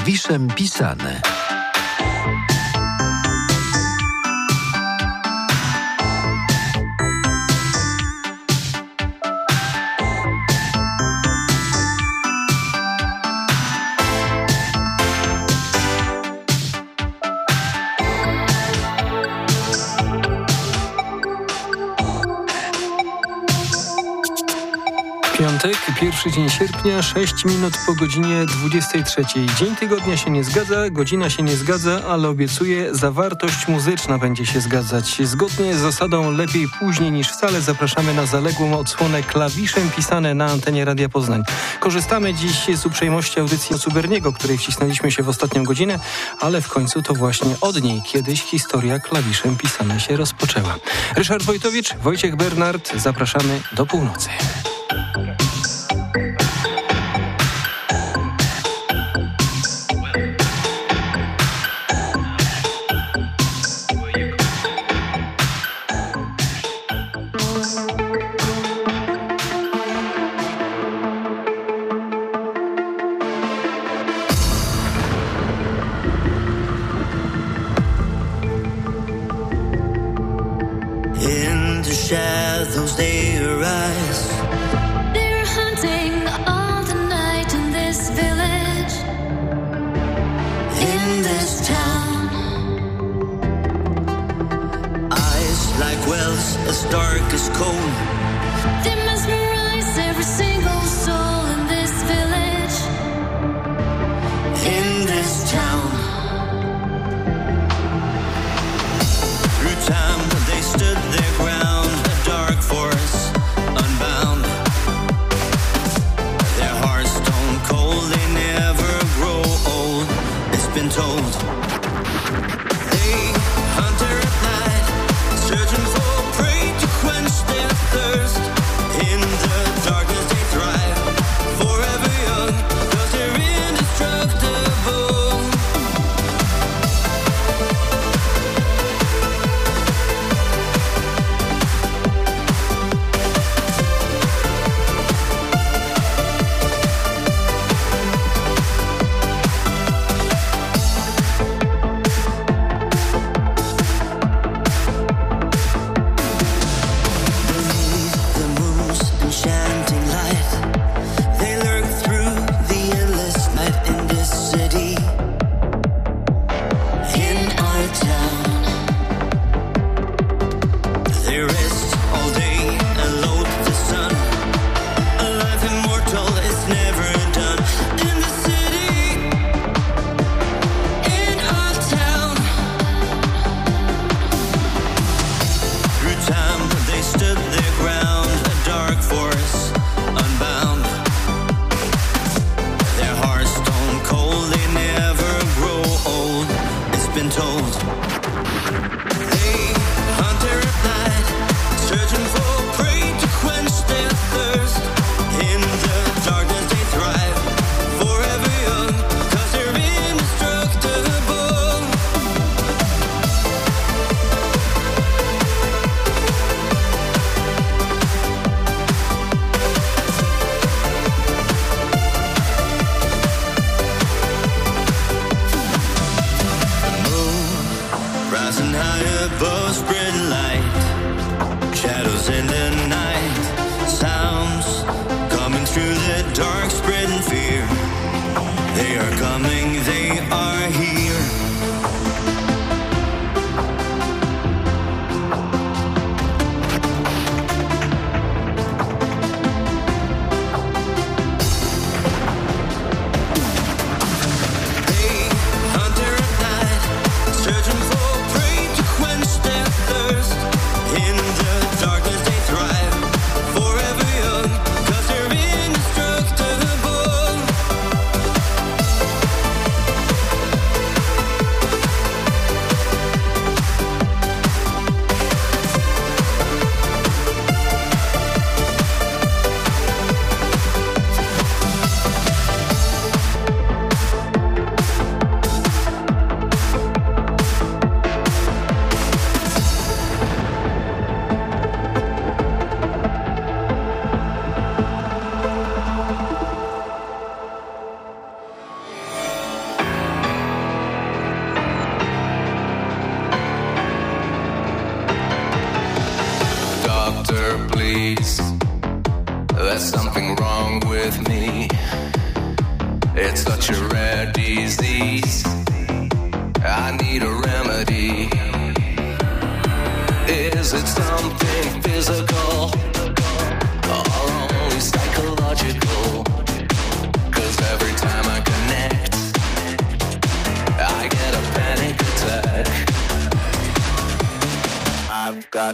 klawiszem pisane. Piątek, pierwszy dzień sierpnia, 6 minut po godzinie 23. Dzień tygodnia się nie zgadza, godzina się nie zgadza, ale obiecuję, zawartość muzyczna będzie się zgadzać. Zgodnie z zasadą lepiej później niż wcale zapraszamy na zaległą odsłonę klawiszem pisane na antenie Radia Poznań. Korzystamy dziś z uprzejmości audycji Cuberniego, której wcisnęliśmy się w ostatnią godzinę, ale w końcu to właśnie od niej kiedyś historia klawiszem pisana się rozpoczęła. Ryszard Wojtowicz, Wojciech Bernard, zapraszamy do północy. Shadows they arise. They're hunting all the night in this village, in this town. Eyes like wells as dark as coal. They mesmerize every single soul in this village, in this town. Through time they stood their ground. Dark forest, unbound. Their hearts stone cold, they never grow old. It's been told. They hunt her at night, searching for prey to quench their thirst. In the darkness they thrive, forever young, 'cause they're indestructible. please. There's something wrong with me. It's such a rare disease. I need a remedy. Is it something physical or only psychological? 'Cause every time I connect, I get a panic attack. I've got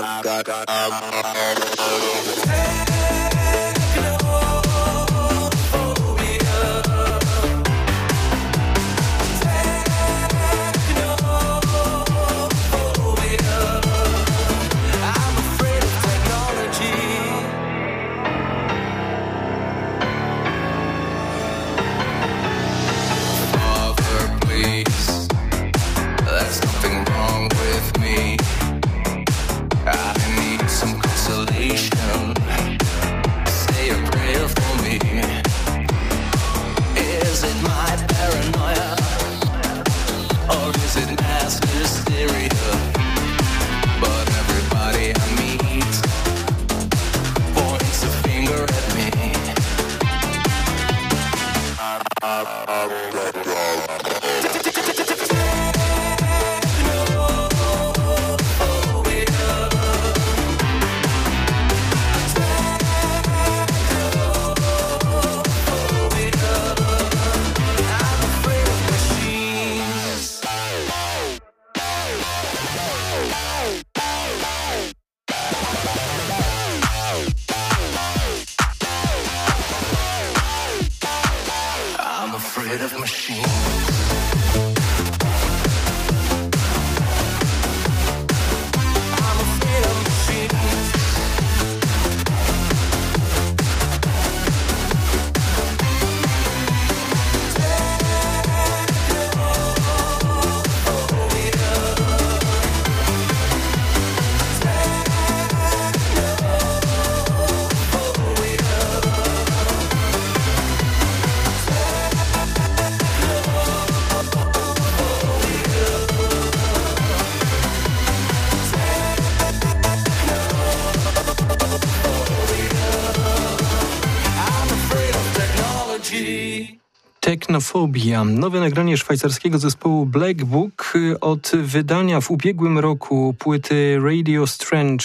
Technophobia. Nowe nagranie szwajcarskiego zespołu Black Book. Od wydania w ubiegłym roku płyty Radio Strange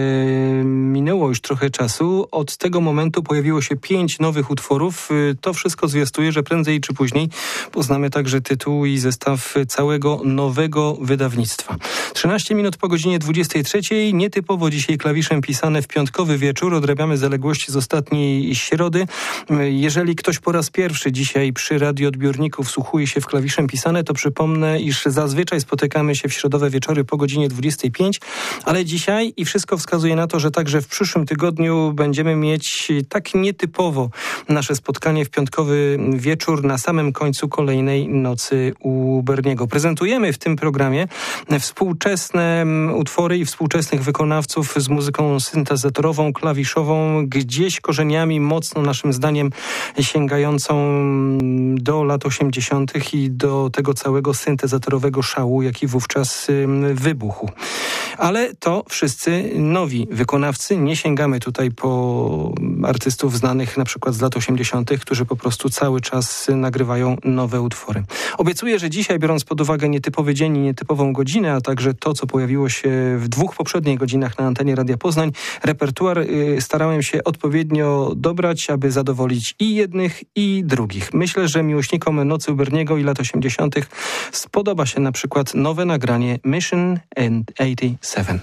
minęło już trochę czasu. Od tego momentu pojawiło się 5 nowych utworów. To wszystko zwiastuje, że prędzej czy później poznamy także tytuł i zestaw całego nowego wydawnictwa. 13 minut po godzinie 23. Nietypowo dzisiaj klawiszem pisane w piątkowy wieczór. Odrabiamy zaległości z ostatniej środy. Jeżeli ktoś po raz pierwszy dzisiaj przy radioodbiorniku wsłuchuje się w klawiszem pisane, to przypomnę, iż zazwyczaj spotykamy się w środowe wieczory po godzinie 25, ale dzisiaj i wszystko wskazuje na to, że także w przyszłym tygodniu będziemy mieć tak nietypowo nasze spotkanie w piątkowy wieczór na samym końcu kolejnej nocy u Berniego. Prezentujemy w tym programie współczesne utwory i współczesnych wykonawców z muzyką syntezatorową, klawiszową, gdzieś korzeniami mocno naszym zdaniem sięgającą do lat 80. i do tego całego syntezatorowego szału, jaki wówczas wybuchł. Ale to wszyscy nowi wykonawcy. Nie sięgamy tutaj po artystów znanych na przykład z lat 80., którzy po prostu cały czas nagrywają nowe utwory. Obiecuję, że dzisiaj, biorąc pod uwagę nietypowy dzień i nietypową godzinę, a także to, co pojawiło się w 2 poprzednich godzinach na antenie Radia Poznań, repertuar starałem się odpowiednio dobrać, aby zadowolić i jednych, i drugich. Myślę, że miłośnikom Nocy u Berniego i lat 80. spodoba się na przykład nowe nagranie Mission 87.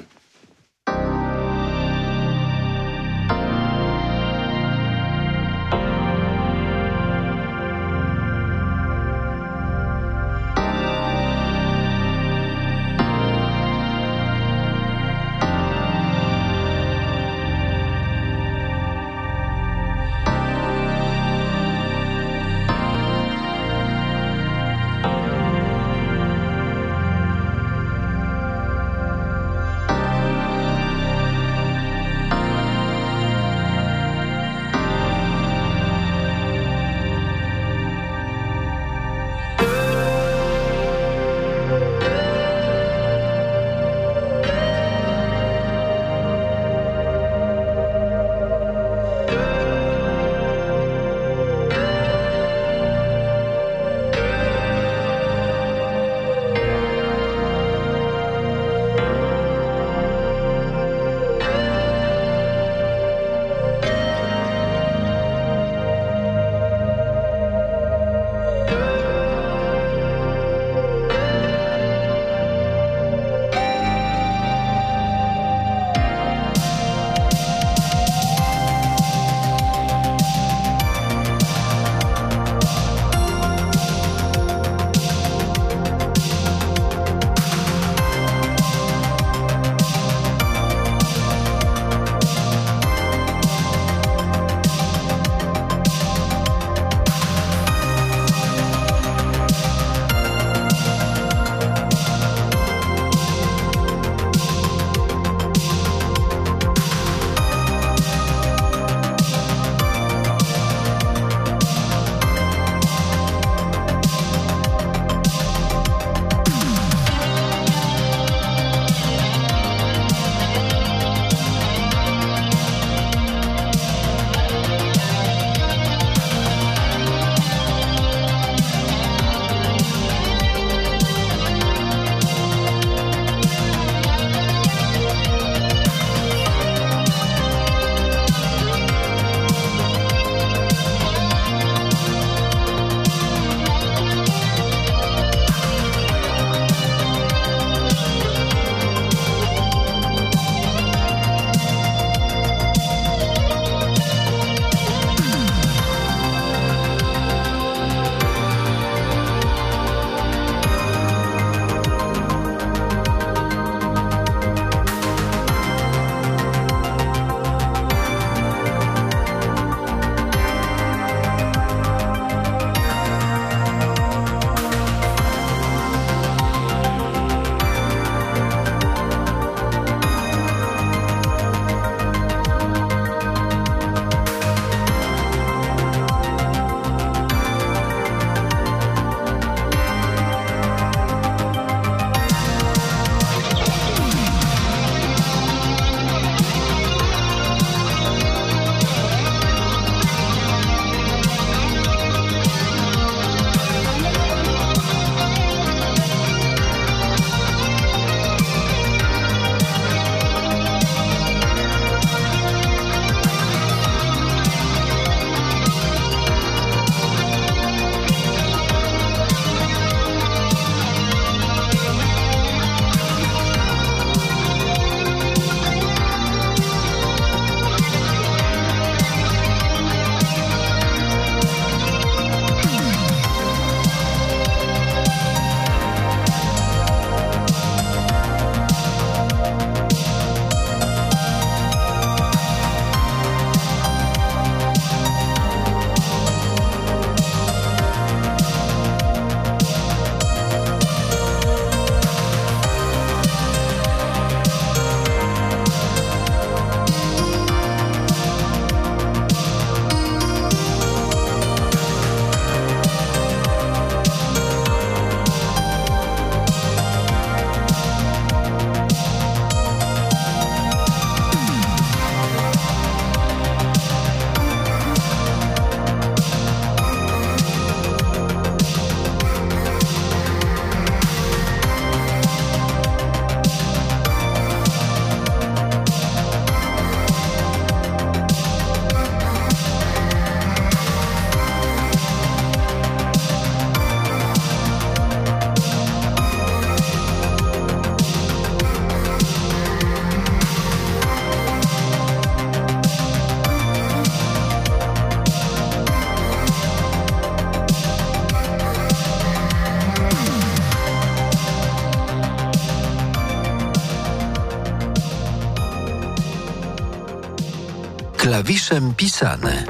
Klawiszem pisane.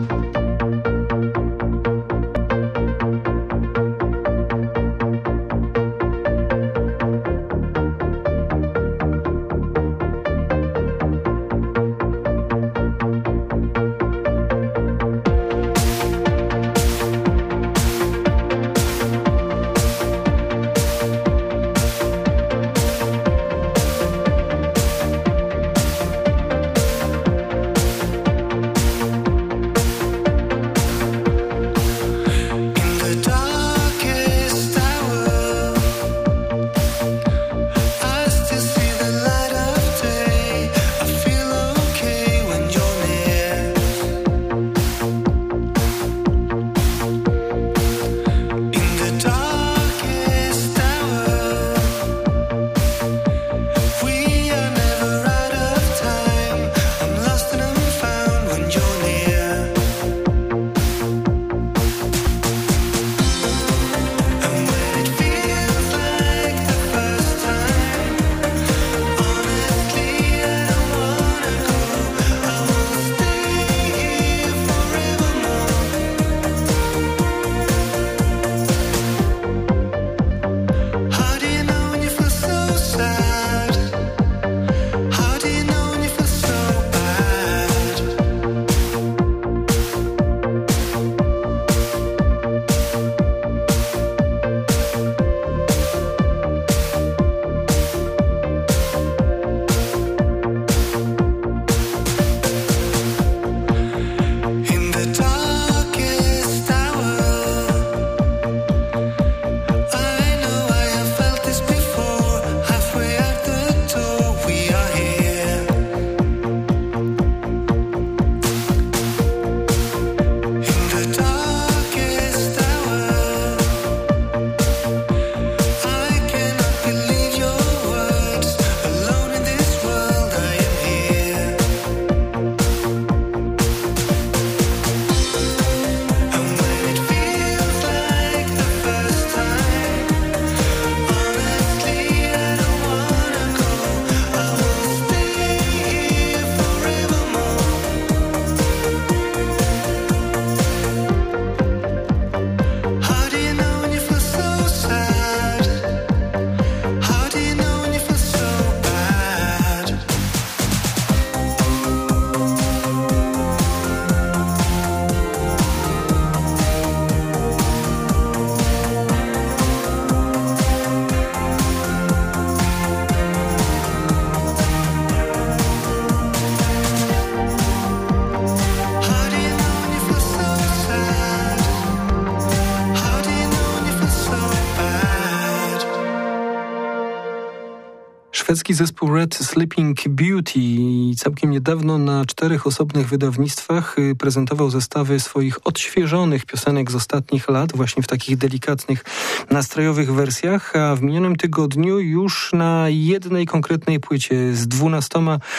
Szwedzki zespół Red Sleeping Beauty całkiem niedawno na 4 osobnych wydawnictwach prezentował zestawy swoich odświeżonych piosenek z ostatnich lat, właśnie w takich delikatnych, nastrojowych wersjach, a w minionym tygodniu już na jednej konkretnej płycie z 12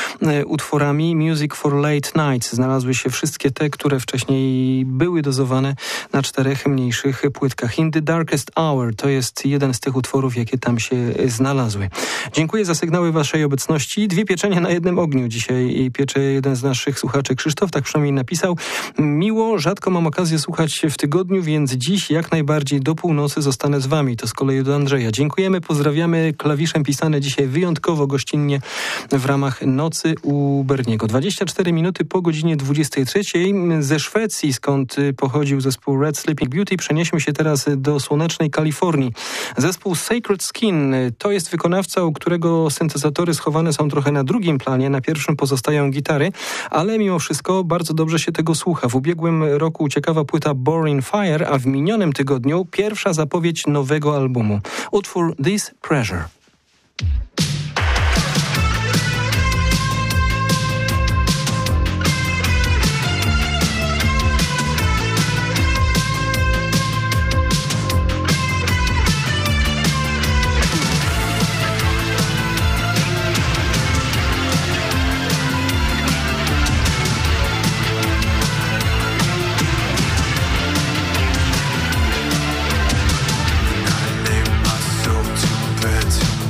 utworami Music for Late Nights znalazły się wszystkie te, które wcześniej były dozowane na 4 mniejszych płytkach. In the Darkest Hour to jest jeden z tych utworów, jakie tam się znalazły. Dziękuję za sygnały waszej obecności. 2 pieczenie na jednym ogniu dzisiaj piecze jeden z naszych słuchaczy, Krzysztof, tak przynajmniej napisał. Miło, rzadko mam okazję słuchać w tygodniu, więc dziś jak najbardziej do północy zostanę z wami. To z kolei do Andrzeja. Dziękujemy, pozdrawiamy. Klawiszem pisane dzisiaj wyjątkowo gościnnie w ramach Nocy u Berniego. 24 minuty po godzinie 23. Ze Szwecji, skąd pochodził zespół Red Sleeping Beauty, przenieśmy się teraz do słonecznej Kalifornii. Zespół Sacred Skin to jest wykonawca, u którego syntezatory schowane są trochę na drugim planie, na pierwszym pozostają gitary, ale mimo wszystko bardzo dobrze się tego słucha. W ubiegłym roku ciekawa płyta Boring Fire, a w minionym tygodniu pierwsza zapowiedź nowego albumu. Utwór This Pressure. Myself to bed.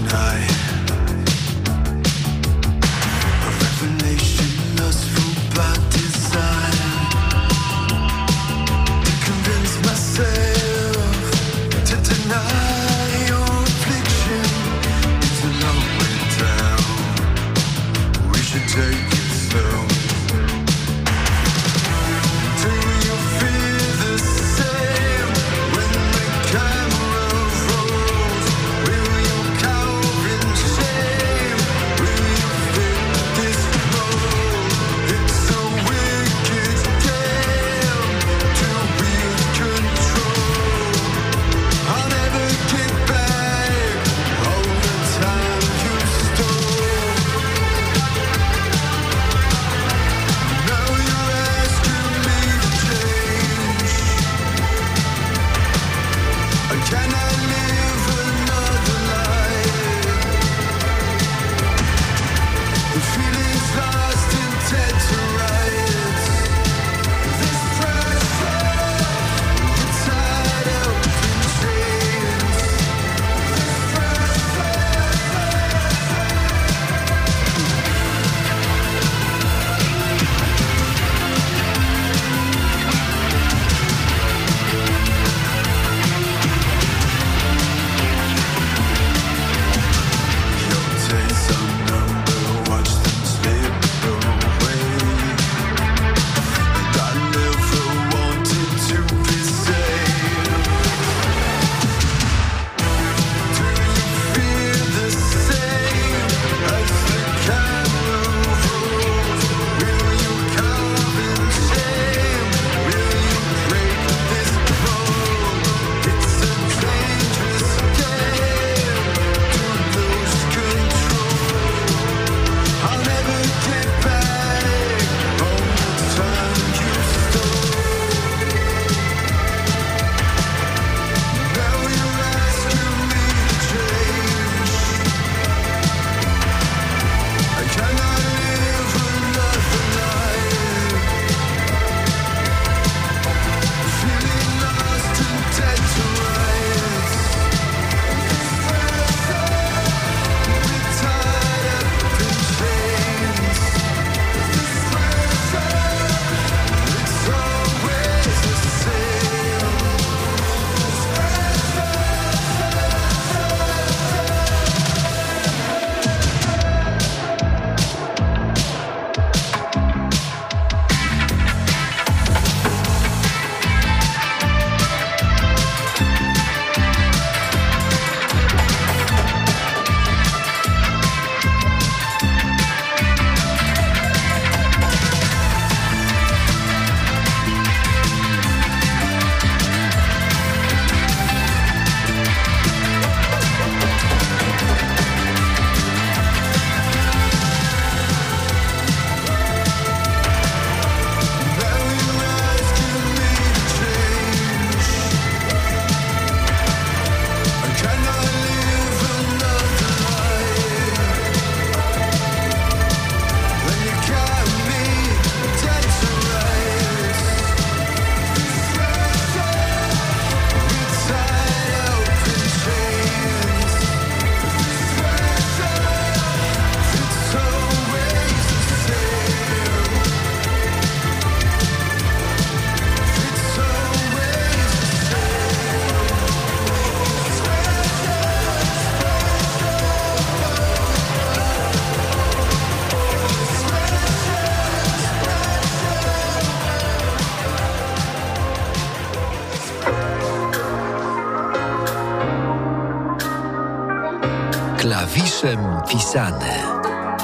Klawiszem pisane.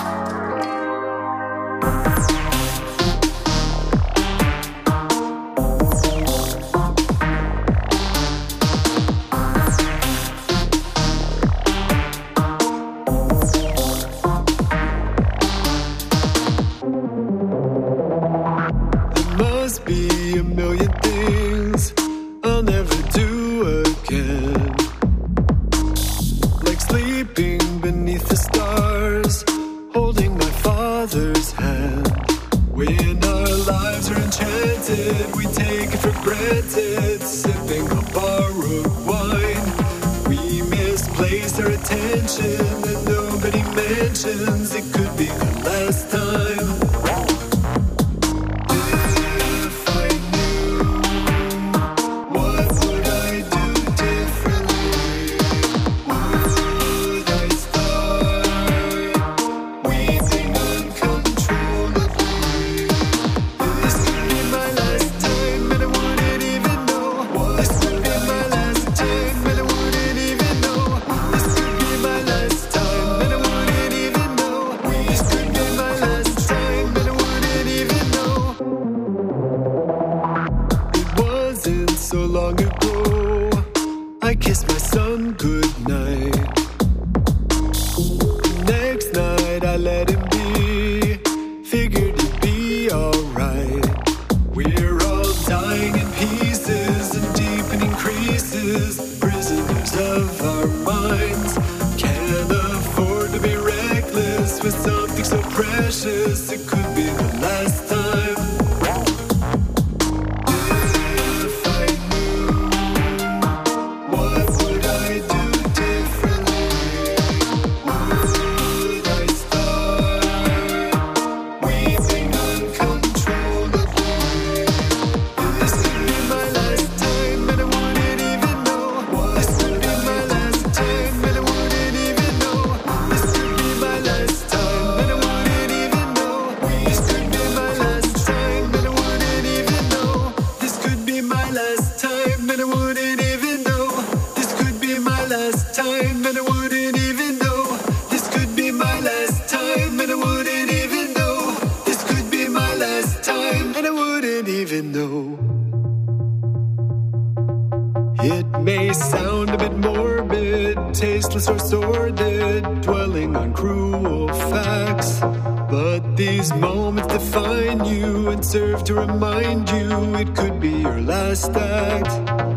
Serve to remind you it could be your last act.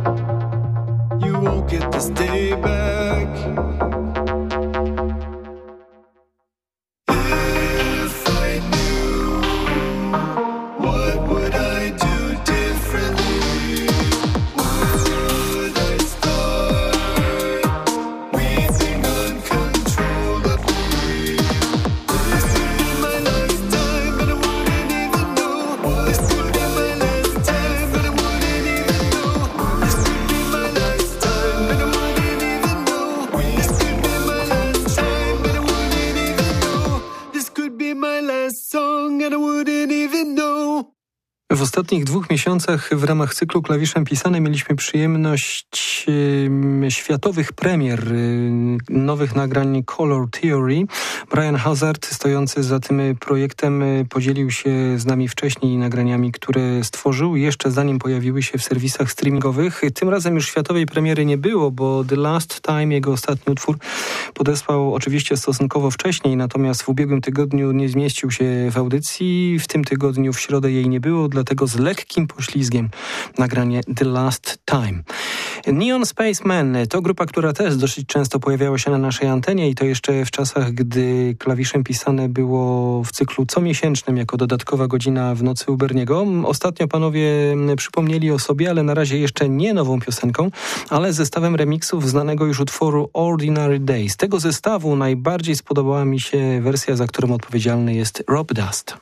You won't get this day back. If I knew, what would I do differently? Would I start weeping uncontrollably? This could be my last time and I wouldn't even know. This could be my last time, but I wouldn't even know. This could be my last time, but I wouldn't even know. This could be my last time, but I wouldn't even know. This could be my last song, and I wouldn't even know. W ostatnich 2 miesiącach w ramach cyklu Klawiszem pisane mieliśmy przyjemność światowych premier, nowych nagrań Color Theory. Brian Hazard, stojący za tym projektem, podzielił się z nami wcześniej nagraniami, które stworzył, jeszcze zanim pojawiły się w serwisach streamingowych. Tym razem już światowej premiery nie było, bo The Last Time, jego ostatni utwór, podesłał oczywiście stosunkowo wcześniej, natomiast w ubiegłym tygodniu nie zmieścił się w audycji. W tym tygodniu w środę jej nie było, dlatego z lekkim poślizgiem nagranie The Last Time. Neon Spacemen to grupa, która też dosyć często pojawiała się na naszej antenie i to jeszcze w czasach, gdy Klawiszem pisane było w cyklu comiesięcznym jako dodatkowa godzina w nocy u Berniego. Ostatnio panowie przypomnieli o sobie, ale na razie jeszcze nie nową piosenką, ale zestawem remiksów znanego już utworu Ordinary Day. Z tego zestawu najbardziej spodobała mi się wersja, za którą odpowiedzialny jest Rob Dust.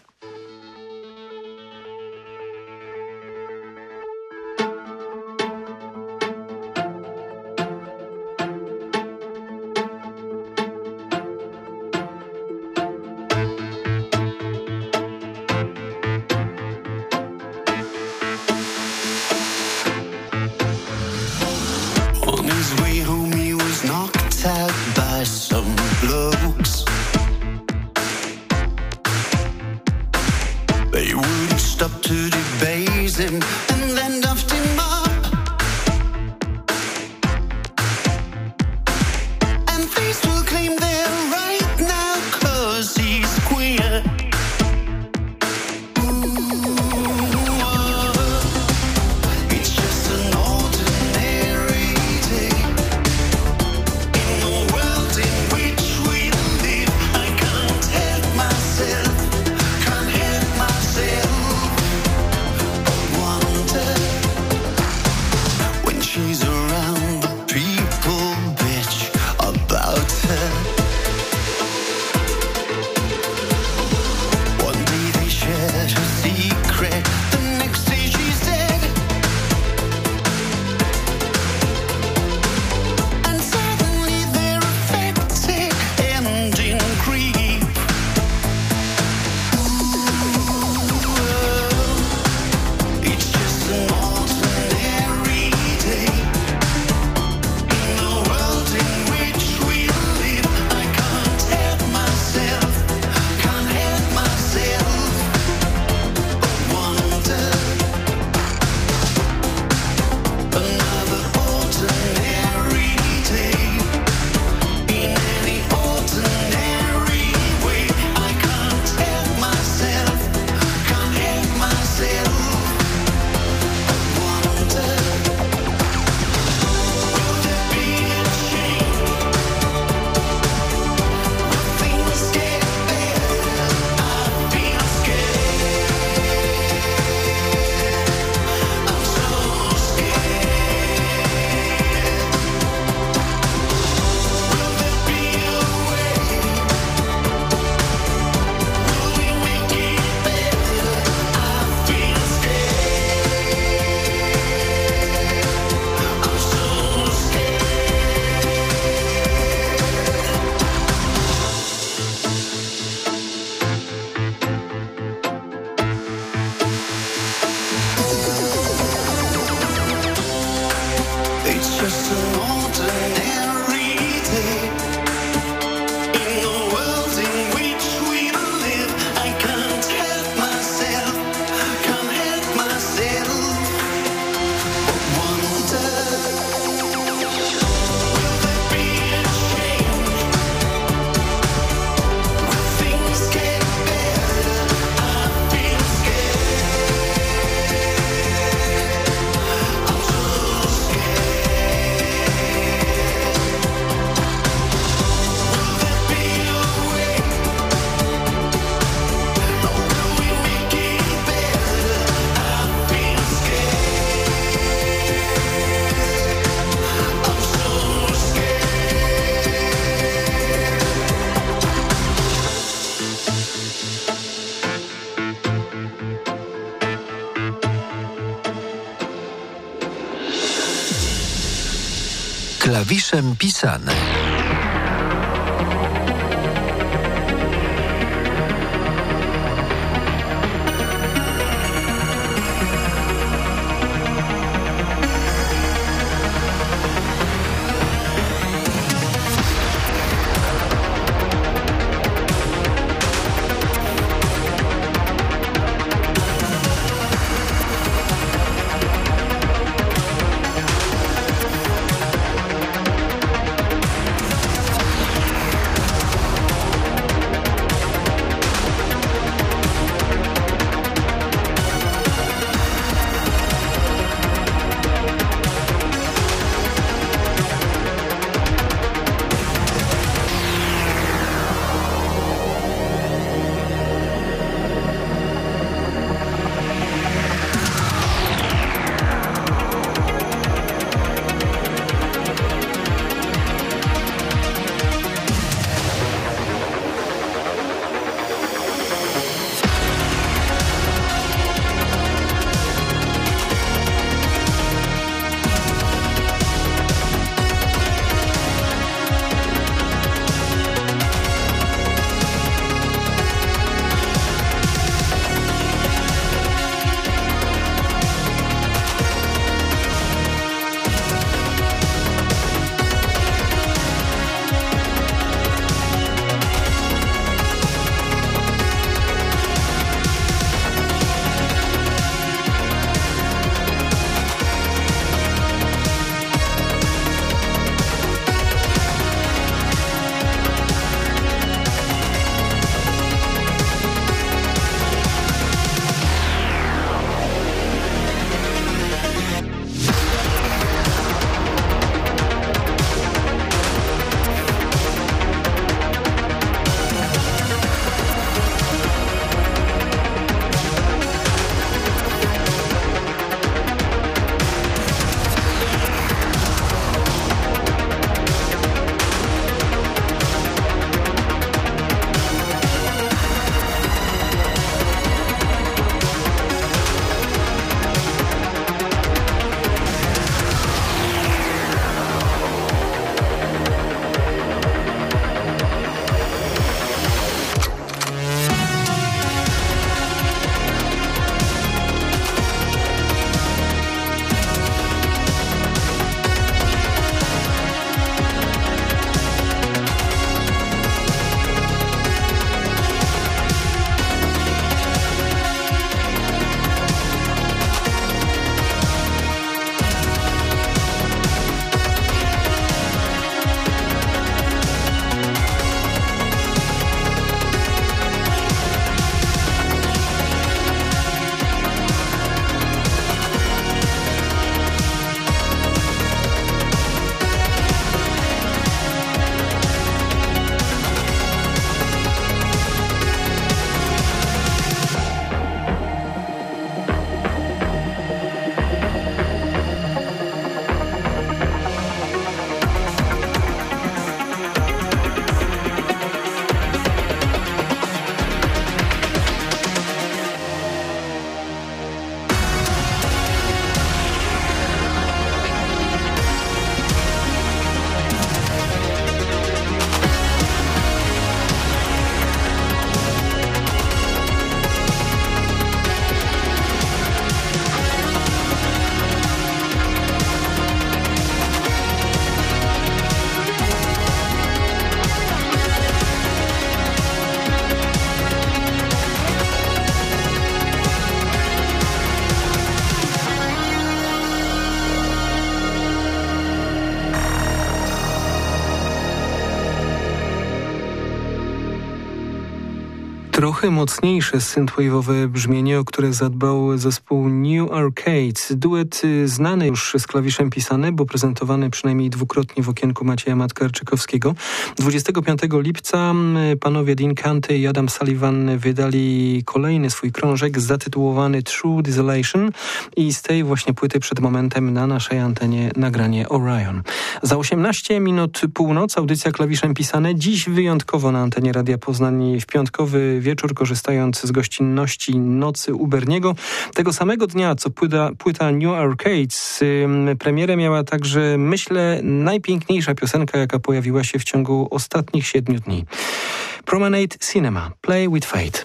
On his way home he was knocked out by by some blokes. They wouldn't stop to debase him and then dumped him up. And they still claim they're right now 'cause he's queer. It's just an ordinary day in the world in which we live. I can't help myself, can't help myself. Wonder when she's around, people bitch about her. One day they shared her secret, the next day she's dead. And suddenly they're affected and in grief. It's just an ordinary day in the world in which we live. I can't help myself, can't help myself. Wonder another ordinary day in any ordinary way. I can't help myself, can't help myself. Wonder will there be a change? Will things get better? I feel scared. I'm so scared. Will there be a way? Will we make it better? I feel scared. I'm so scared. It's just an ordinary day in the world in which we live. I can't help myself, can't help myself. Wonder will there be a change? Will things get better? I feel scared. I'm so scared. Will there be a way? Or will we make it better? I feel scared. I'm so Klawiszem pisane. Trochę mocniejsze synthwave'owe brzmienie, o które zadbał zespół New Arcades. Duet znany już z klawiszem pisany, bo prezentowany przynajmniej dwukrotnie w okienku Macieja Matkarczykowskiego. 25 lipca panowie Dean Canty i Adam Sullivan wydali kolejny swój krążek zatytułowany True Desolation i z tej właśnie płyty przed momentem na naszej antenie nagranie Orion. Za 18 minut północ audycja klawiszem pisane. Dziś wyjątkowo na antenie Radia Poznań w piątkowy wieczór, korzystając z gościnności Nocy u Berniego. Tego samego dnia, co płyta New Arcades, premierę miała także, myślę, najpiękniejsza piosenka, jaka pojawiła się w ciągu ostatnich 7 dni. Promenade Cinema, Play with Fate.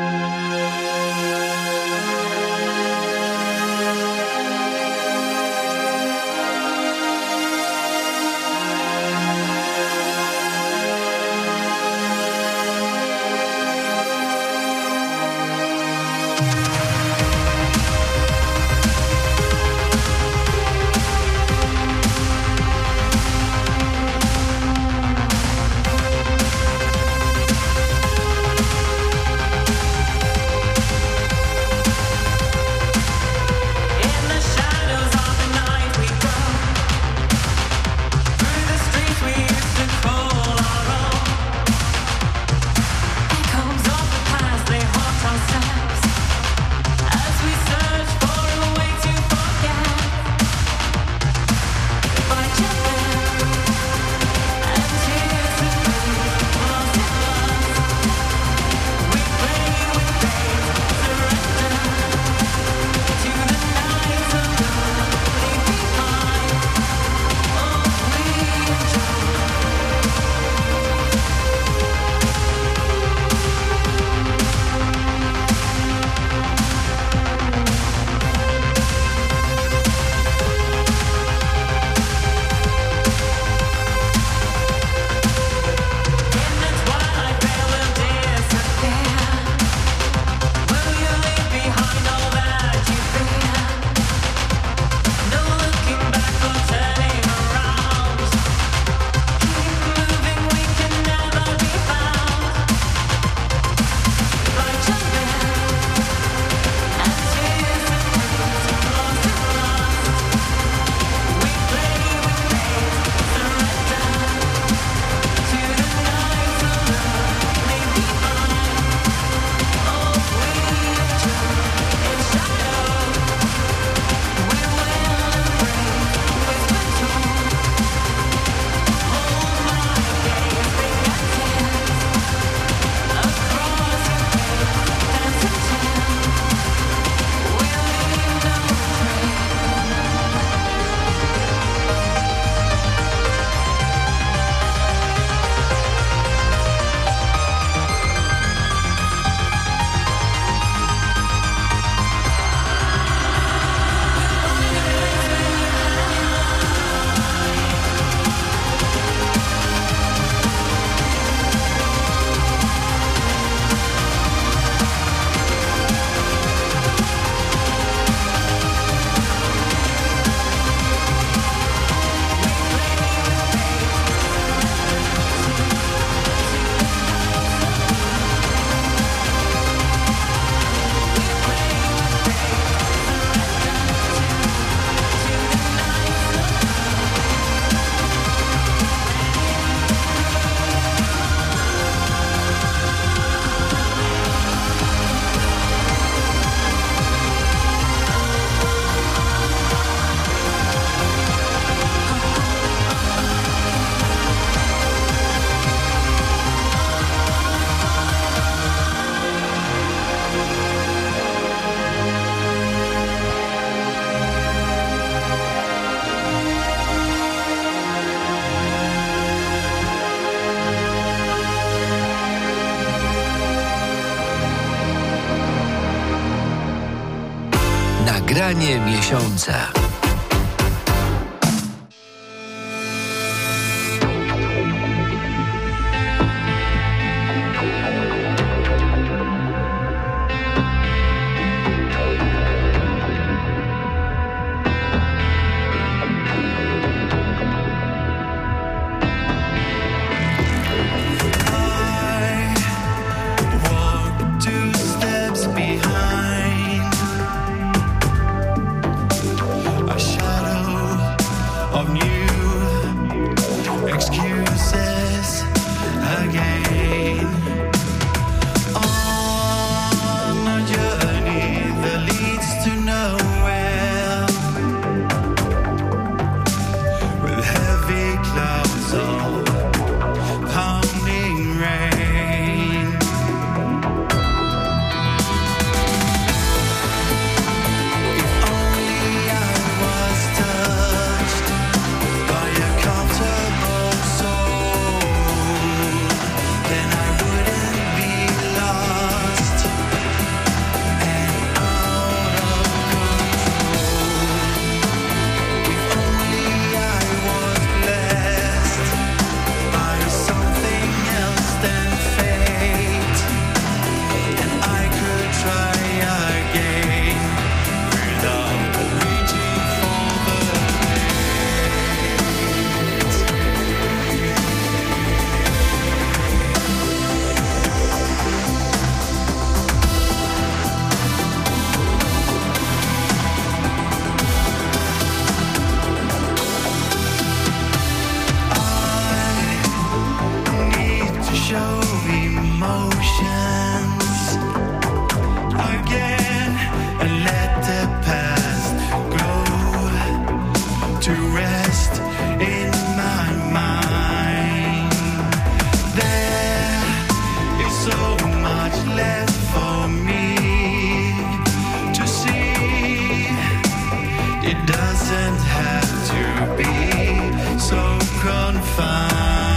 Nagranie miesiąca. Walk show emotions again and let the past go to rest in my mind. There is so much left for me to see. It doesn't have to be so confined.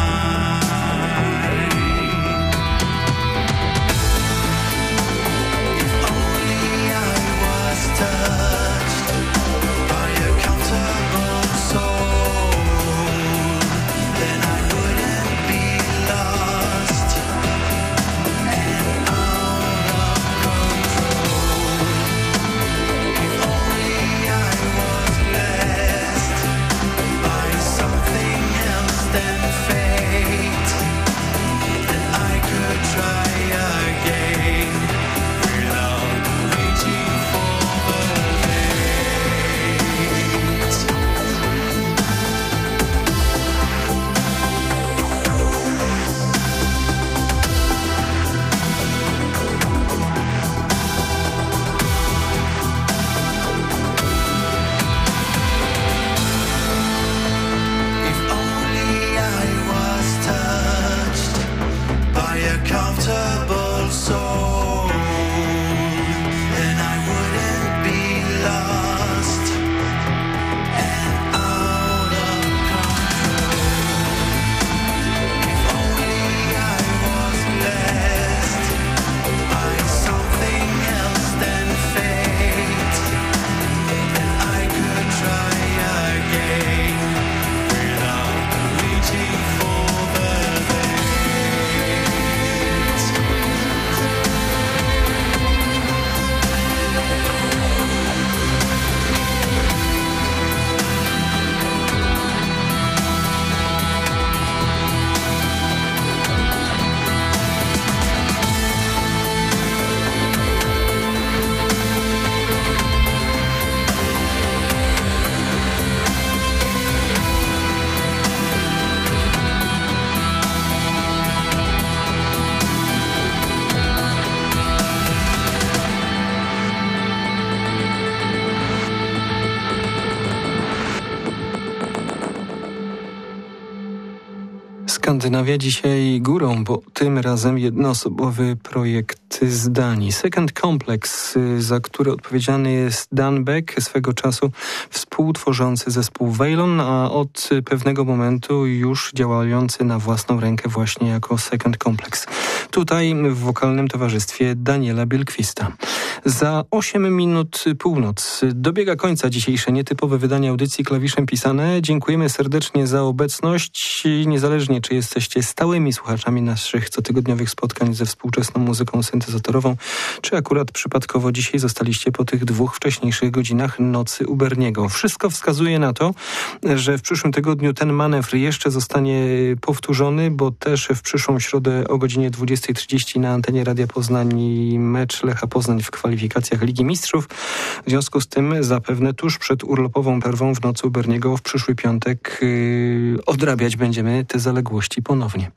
Skandynawia dzisiaj górą, bo tym razem jednoosobowy projekt z Danii. Second Complex, za który odpowiedzialny jest Dan Beck, swego czasu współtworzący zespół Waylon, a od pewnego momentu już działający na własną rękę właśnie jako Second Complex. Tutaj w wokalnym towarzystwie Daniela Bielquista. Za 8 minut północ dobiega końca dzisiejsze nietypowe wydanie audycji Klawiszem Pisane. Dziękujemy serdecznie za obecność. Niezależnie czy jesteście stałymi słuchaczami naszych cotygodniowych spotkań ze współczesną muzyką syntezatorową, czy akurat przypadkowo dzisiaj zostaliście po tych 2 wcześniejszych godzinach nocy u Berniego. Wszystko wskazuje na to, że w przyszłym tygodniu ten manewr jeszcze zostanie powtórzony, bo też w przyszłą środę o godzinie 20:30 na antenie Radia Poznań mecz Lecha Poznań w kwalifikacjach Ligi Mistrzów. W związku z tym zapewne tuż przed urlopową przerwą w nocy u Berniego w przyszły piątek odrabiać będziemy te zaległości ponownie.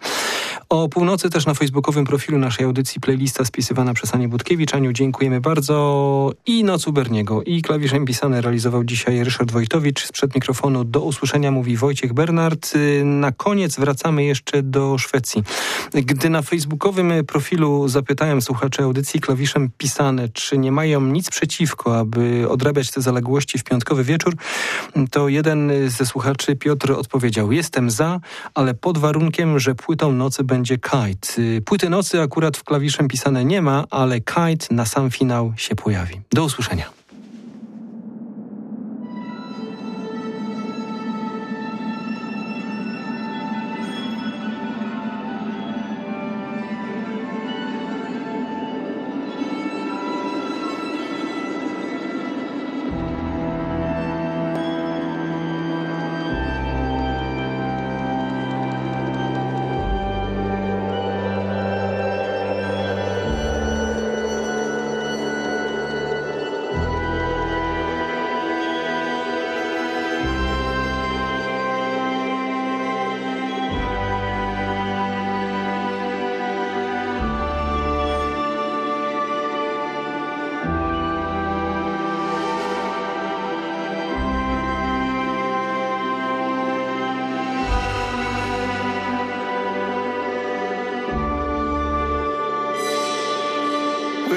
O północy też na facebookowym profilu naszej audycji playlista spisywana przez Anię Budkiewicz. Aniu, dziękujemy bardzo. I Noc u Berniego, i Klawiszem Pisane realizował dzisiaj Ryszard Wojtowicz. Sprzed mikrofonu do usłyszenia mówi Wojciech Bernard. Na koniec wracamy jeszcze do Szwecji. Gdy na facebookowym profilu zapytałem słuchaczy audycji Klawiszem Pisane, czy nie mają nic przeciwko, aby odrabiać te zaległości w piątkowy wieczór, to jeden ze słuchaczy, Piotr, odpowiedział: jestem za, ale pod warunkiem, że płytą nocy będzie Kite. Płyty nocy akurat w Klawiszem Pisane nie ma, ale Kite na sam finał się pojawi. Do usłyszenia.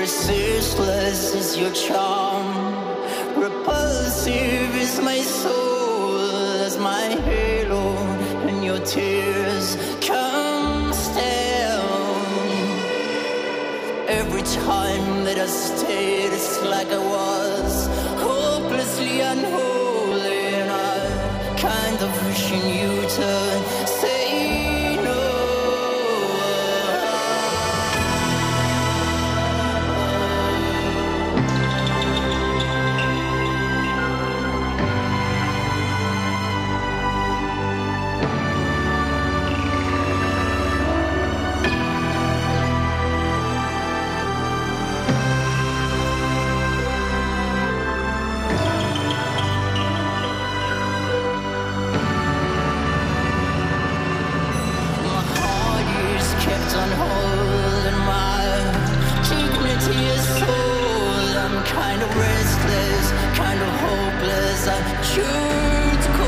Irresistless is your charm, repulsive is my soul as my halo, and your tears comes down. Every time that I stayed, it's like I was hopelessly unholy, and I kind of wishing you to say no. On hold and my dignity is sold. I'm kind of restless, kind of hopeless. I should go.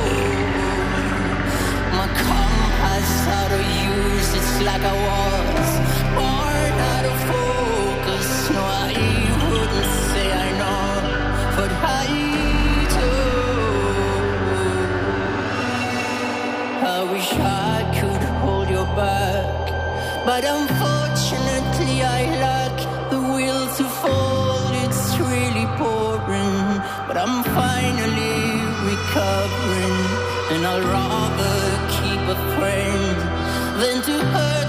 My compass out of use. It's like I was born out of focus. No, I wouldn't say I know, but I do. I wish I could hold your back, but unfortunately I lack the will to fall. It's really boring, but I'm finally recovering, and I'll rather keep a friend than to hurt